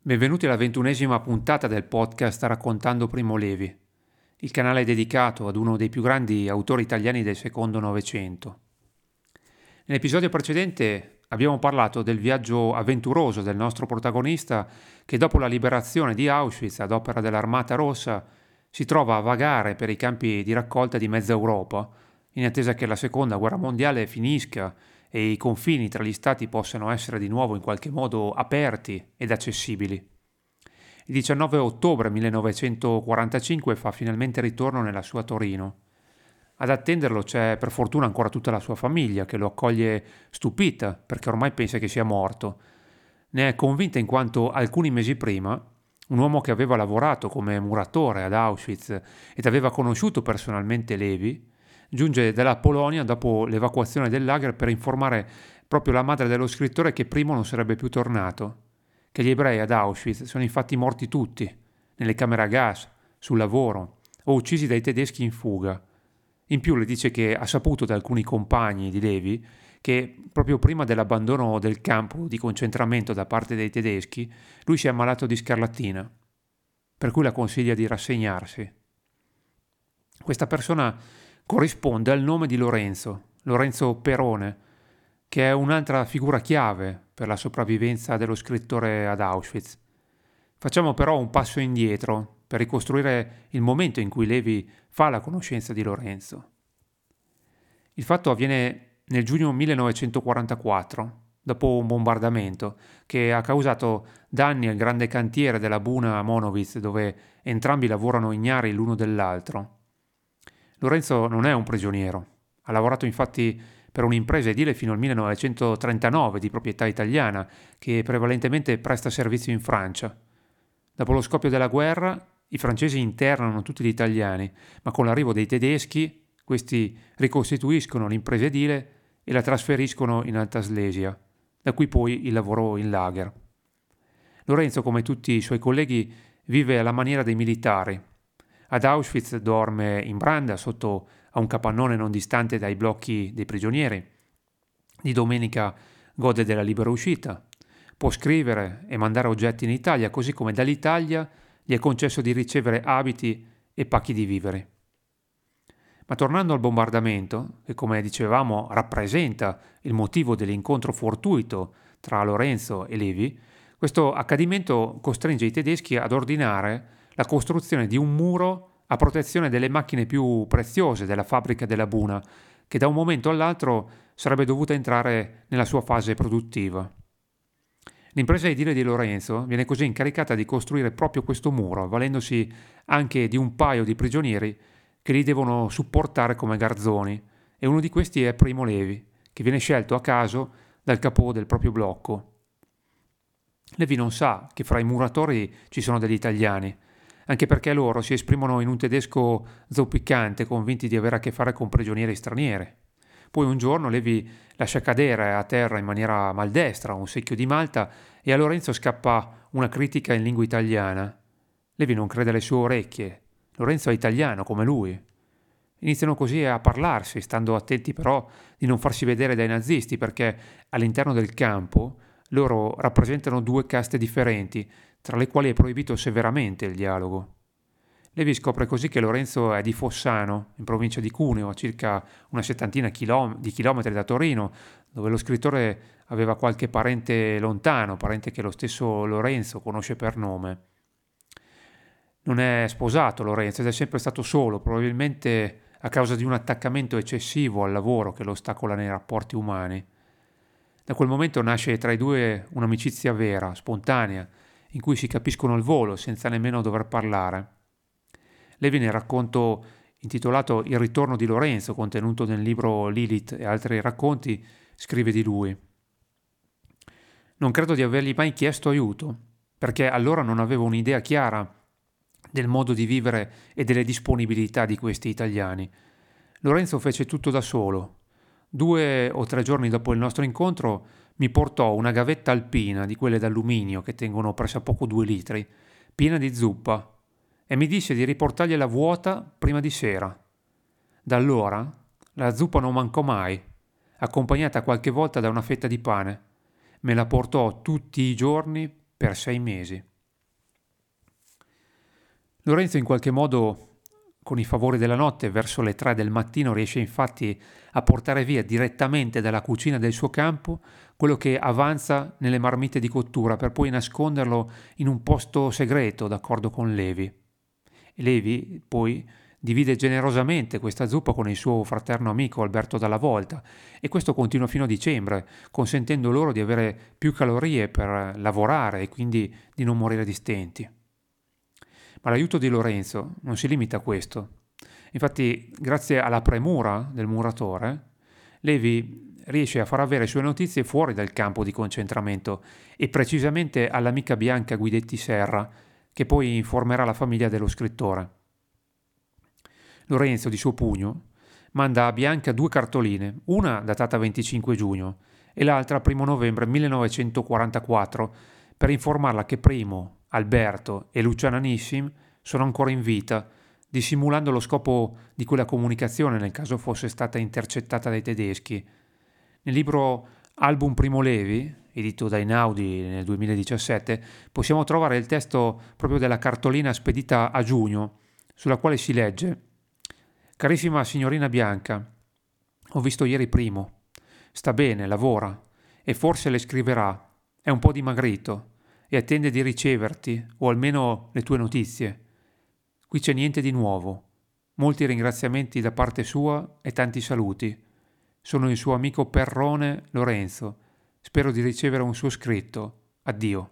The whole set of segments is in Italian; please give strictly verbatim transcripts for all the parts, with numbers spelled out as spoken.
Benvenuti alla ventunesima puntata del podcast Raccontando Primo Levi, il canale dedicato ad uno dei più grandi autori italiani del secondo Novecento. Nell'episodio precedente abbiamo parlato del viaggio avventuroso del nostro protagonista che dopo la liberazione di Auschwitz ad opera dell'Armata Rossa si trova a vagare per i campi di raccolta di mezza Europa in attesa che la seconda guerra mondiale finisca e i confini tra gli stati possano essere di nuovo in qualche modo aperti ed accessibili. Il diciannove ottobre millenovecentoquarantacinque fa finalmente ritorno nella sua Torino. Ad attenderlo c'è per fortuna ancora tutta la sua famiglia che lo accoglie stupita perché ormai pensa che sia morto. Ne è convinta in quanto alcuni mesi prima un uomo che aveva lavorato come muratore ad Auschwitz ed aveva conosciuto personalmente Levi giunge dalla Polonia dopo l'evacuazione del lager per informare proprio la madre dello scrittore che Primo non sarebbe più tornato, che gli ebrei ad Auschwitz sono infatti morti tutti, nelle camere a gas, sul lavoro o uccisi dai tedeschi in fuga. In più le dice che ha saputo da alcuni compagni di Levi che proprio prima dell'abbandono del campo di concentramento da parte dei tedeschi lui si è ammalato di scarlattina, per cui la consiglia di rassegnarsi. Questa persona corrisponde al nome di Lorenzo, Lorenzo Perone, che è un'altra figura chiave per la sopravvivenza dello scrittore ad Auschwitz. Facciamo però un passo indietro per ricostruire il momento in cui Levi fa la conoscenza di Lorenzo. Il fatto avviene nel giugno millenovecentoquarantaquattro, dopo un bombardamento che ha causato danni al grande cantiere della Buna a Monowitz, dove entrambi lavorano ignari l'uno dell'altro. Lorenzo non è un prigioniero, ha lavorato infatti per un'impresa edile fino al millenovecentotrentanove di proprietà italiana che prevalentemente presta servizio in Francia. Dopo lo scoppio della guerra i francesi internano tutti gli italiani, ma con l'arrivo dei tedeschi questi ricostituiscono l'impresa edile e la trasferiscono in Alta Slesia, da cui poi il lavoro in lager. Lorenzo, come tutti i suoi colleghi, vive alla maniera dei militari. Ad Auschwitz dorme in branda sotto a un capannone non distante dai blocchi dei prigionieri. Di domenica gode della libera uscita. Può scrivere e mandare oggetti in Italia, così come dall'Italia gli è concesso di ricevere abiti e pacchi di viveri. Ma tornando al bombardamento, che come dicevamo rappresenta il motivo dell'incontro fortuito tra Lorenzo e Levi, questo accadimento costringe i tedeschi ad ordinare la costruzione di un muro a protezione delle macchine più preziose della fabbrica della Buna, che da un momento all'altro sarebbe dovuta entrare nella sua fase produttiva. L'impresa edile di Lorenzo viene così incaricata di costruire proprio questo muro, avvalendosi anche di un paio di prigionieri che li devono supportare come garzoni, e uno di questi è Primo Levi, che viene scelto a caso dal capo del proprio blocco. Levi non sa che fra i muratori ci sono degli italiani, anche perché loro si esprimono in un tedesco zoppicante, convinti di avere a che fare con prigionieri stranieri. Poi un giorno Levi lascia cadere a terra in maniera maldestra un secchio di malta e a Lorenzo scappa una critica in lingua italiana. Levi non crede alle sue orecchie. Lorenzo è italiano come lui. Iniziano così a parlarsi, stando attenti però di non farsi vedere dai nazisti, perché all'interno del campo loro rappresentano due caste differenti, tra le quali è proibito severamente il dialogo. Levi scopre così che Lorenzo è di Fossano, in provincia di Cuneo, a circa una settantina chilom- di chilometri da Torino, dove lo scrittore aveva qualche parente lontano, parente che lo stesso Lorenzo conosce per nome. Non è sposato Lorenzo ed è sempre stato solo, probabilmente a causa di un attaccamento eccessivo al lavoro che lo ostacola nei rapporti umani. Da quel momento nasce tra i due un'amicizia vera, spontanea, in cui si capiscono al volo senza nemmeno dover parlare. Levi nel racconto intitolato Il ritorno di Lorenzo, contenuto nel libro Lilith e altri racconti, scrive di lui: «Non credo di avergli mai chiesto aiuto, perché allora non avevo un'idea chiara del modo di vivere e delle disponibilità di questi italiani. Lorenzo fece tutto da solo. Due o tre giorni dopo il nostro incontro mi portò una gavetta alpina di quelle d'alluminio che tengono pressappoco due litri, piena di zuppa, e mi disse di riportargliela vuota prima di sera. Da allora la zuppa non mancò mai, accompagnata qualche volta da una fetta di pane. Me la portò tutti i giorni per sei mesi. Lorenzo in qualche modo, con i favori della notte, verso le tre del mattino riesce infatti a portare via direttamente dalla cucina del suo campo quello che avanza nelle marmite di cottura per poi nasconderlo in un posto segreto d'accordo con Levi. E Levi poi divide generosamente questa zuppa con il suo fraterno amico Alberto Dalla Volta e questo continua fino a dicembre, consentendo loro di avere più calorie per lavorare e quindi di non morire di stenti. Ma l'aiuto di Lorenzo non si limita a questo. Infatti, grazie alla premura del muratore, Levi riesce a far avere sue notizie fuori dal campo di concentramento e precisamente all'amica bianca Guidetti Serra, che poi informerà la famiglia dello scrittore. Lorenzo, di suo pugno, manda a Bianca due cartoline, una datata venticinque giugno e l'altra primo novembre millenovecentoquarantaquattro, per informarla che Primo, Alberto e Luciana Nissim sono ancora in vita, dissimulando lo scopo di quella comunicazione nel caso fosse stata intercettata dai tedeschi. Nel libro Album Primo Levi, edito da Einaudi nel duemiladiciassette, possiamo trovare il testo proprio della cartolina spedita a giugno, sulla quale si legge: «Carissima signorina Bianca, ho visto ieri Primo. Sta bene, lavora e forse le scriverà. È un po' dimagrito e attende di riceverti, o almeno le tue notizie. Qui c'è niente di nuovo. Molti ringraziamenti da parte sua e tanti saluti. Sono il suo amico Perrone Lorenzo. Spero di ricevere un suo scritto. Addio».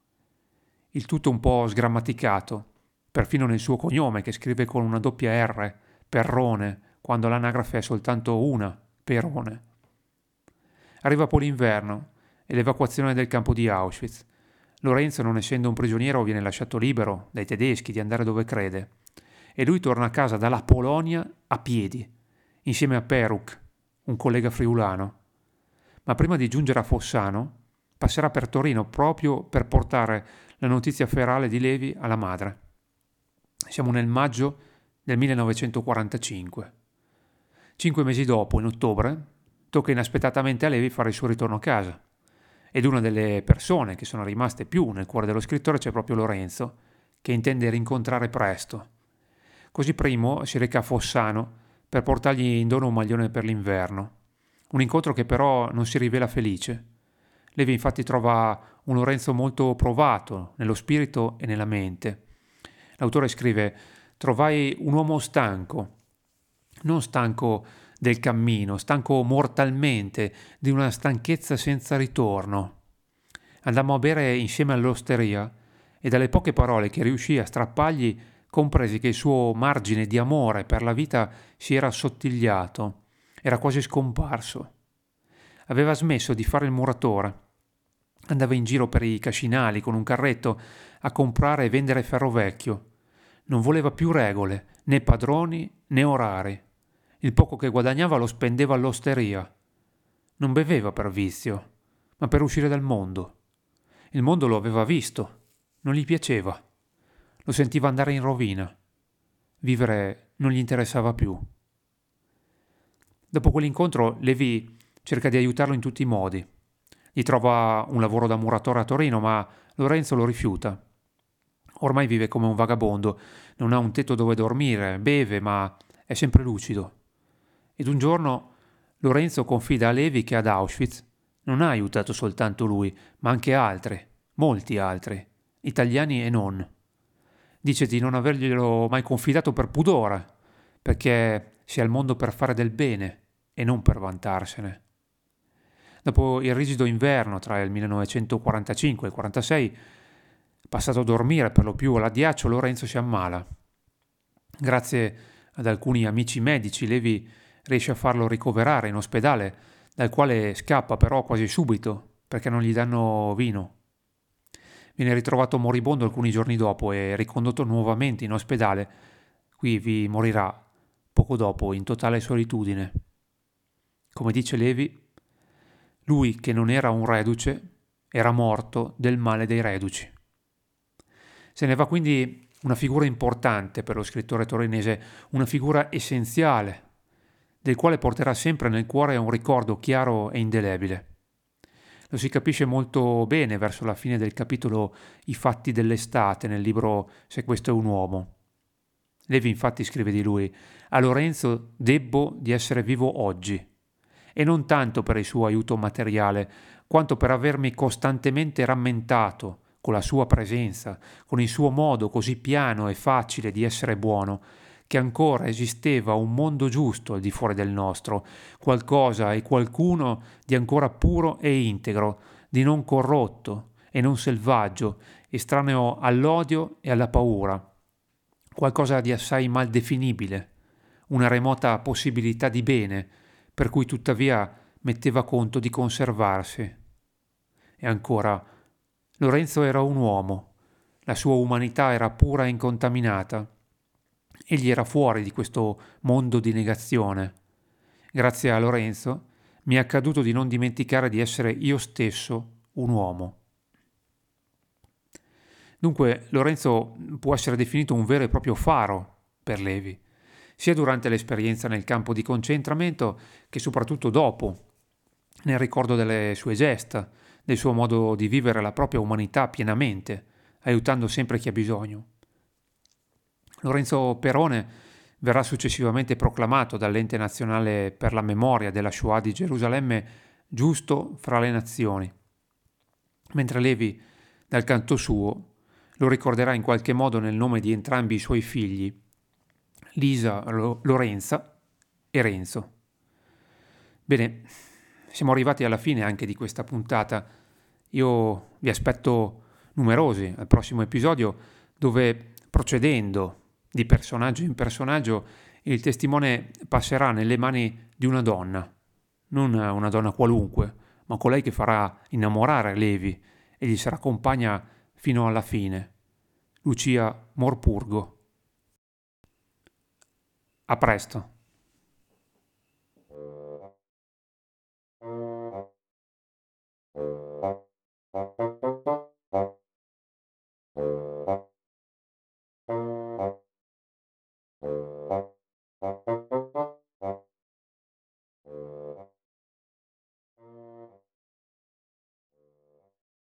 Il tutto un po' sgrammaticato, perfino nel suo cognome che scrive con una doppia R, Perrone, quando l'anagrafe è soltanto una, Perone. Arriva poi l'inverno e l'evacuazione del campo di Auschwitz. Lorenzo, non essendo un prigioniero, viene lasciato libero dai tedeschi di andare dove crede e lui torna a casa dalla Polonia a piedi, insieme a Peruk, un collega friulano. Ma prima di giungere a Fossano, passerà per Torino proprio per portare la notizia ferale di Levi alla madre. Siamo nel maggio del millenovecentoquarantacinque. Cinque mesi dopo, in ottobre, tocca inaspettatamente a Levi fare il suo ritorno a casa. Ed una delle persone che sono rimaste più nel cuore dello scrittore c'è proprio Lorenzo, che intende rincontrare presto. Così Primo si reca a Fossano per portargli in dono un maglione per l'inverno. Un incontro che però non si rivela felice. Levi infatti trova un Lorenzo molto provato nello spirito e nella mente. L'autore scrive: «Trovai un uomo stanco, non stanco del cammino, stanco mortalmente, di una stanchezza senza ritorno. Andammo a bere insieme all'osteria e dalle poche parole che riuscì a strappargli compresi che il suo margine di amore per la vita si era assottigliato, era quasi scomparso. Aveva smesso di fare il muratore. Andava in giro per i cascinali con un carretto a comprare e vendere ferro vecchio. Non voleva più regole, né padroni né orari. Il poco che guadagnava lo spendeva all'osteria. Non beveva per vizio, ma per uscire dal mondo. Il mondo lo aveva visto, non gli piaceva. Lo sentiva andare in rovina. Vivere non gli interessava più». Dopo quell'incontro Levi cerca di aiutarlo in tutti i modi. Gli trova un lavoro da muratore a Torino, ma Lorenzo lo rifiuta. Ormai vive come un vagabondo, non ha un tetto dove dormire, beve, ma è sempre lucido. Ed un giorno Lorenzo confida a Levi che ad Auschwitz non ha aiutato soltanto lui, ma anche altri, molti altri, italiani e non. Dice di non averglielo mai confidato per pudore, perché si è al mondo per fare del bene e non per vantarsene. Dopo il rigido inverno tra il millenovecentoquarantacinque e il quarantasei, passato a dormire per lo più all'addiaccio, Lorenzo si ammala. Grazie ad alcuni amici medici, Levi riesce a farlo ricoverare in ospedale, dal quale scappa però quasi subito perché non gli danno vino. Viene ritrovato moribondo alcuni giorni dopo e ricondotto nuovamente in ospedale. Qui vi morirà poco dopo in totale solitudine. Come dice Levi, lui che non era un reduce era morto del male dei reduci. Se ne va quindi una figura importante per lo scrittore torinese, una figura essenziale, del quale porterà sempre nel cuore un ricordo chiaro e indelebile. Lo si capisce molto bene verso la fine del capitolo I fatti dell'estate nel libro Se questo è un uomo, Levi infatti scrive di lui: a Lorenzo debbo di essere vivo oggi, e non tanto per il suo aiuto materiale, quanto per avermi costantemente rammentato, con la sua presenza, con il suo modo così piano e facile di essere buono, che ancora esisteva un mondo giusto al di fuori del nostro, qualcosa e qualcuno di ancora puro e integro, di non corrotto e non selvaggio, estraneo all'odio e alla paura, qualcosa di assai mal definibile, una remota possibilità di bene, per cui tuttavia metteva conto di conservarsi. E ancora, Lorenzo era un uomo, la sua umanità era pura e incontaminata. Egli era fuori di questo mondo di negazione. Grazie a Lorenzo mi è accaduto di non dimenticare di essere io stesso un uomo. Dunque, Lorenzo può essere definito un vero e proprio faro per Levi, sia durante l'esperienza nel campo di concentramento che soprattutto dopo, nel ricordo delle sue gesta, del suo modo di vivere la propria umanità pienamente, aiutando sempre chi ha bisogno. Lorenzo Perone verrà successivamente proclamato dall'Ente Nazionale per la Memoria della Shoah di Gerusalemme giusto fra le nazioni, mentre Levi, dal canto suo, lo ricorderà in qualche modo nel nome di entrambi i suoi figli, Lisa Lorenza e Renzo. Bene, siamo arrivati alla fine anche di questa puntata. Io vi aspetto numerosi al prossimo episodio, dove, procedendo di personaggio in personaggio, il testimone passerà nelle mani di una donna, non una donna qualunque, ma colei che farà innamorare Levi e gli sarà compagna fino alla fine, Lucia Morpurgo. A presto.